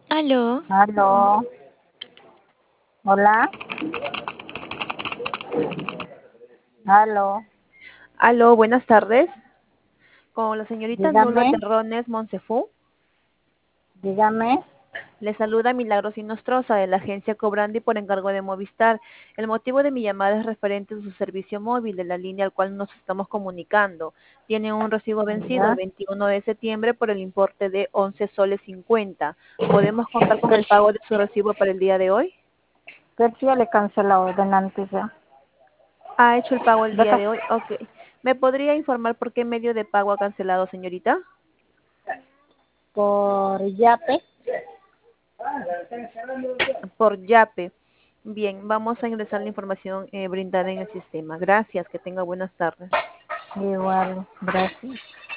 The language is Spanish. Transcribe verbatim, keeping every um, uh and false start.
Aló, Aló, hola, aló, Aló, buenas tardes. Con la señorita Nulva dígame, Terrones Monsefú, dígame, le saluda Milagros Inostroza de la agencia Cobrandi por encargo de Movistar. El motivo de mi llamada es referente a su servicio móvil de la línea al cual nos estamos comunicando. Tiene un recibo vencido el ya, veintiuno de septiembre por el importe de once soles cincuenta. ¿Podemos contar con que, el pago de su recibo para el día de hoy? que yo le cancelé la orden antes ya, ¿Ha hecho el pago el de día acá, de hoy? Ok. ¿Me podría informar por qué medio de pago ha cancelado, señorita? por Yape, Por Yape. Bien, vamos a ingresar la información eh, brindada en el sistema. Gracias, que tenga buenas tardes. igual, gracias.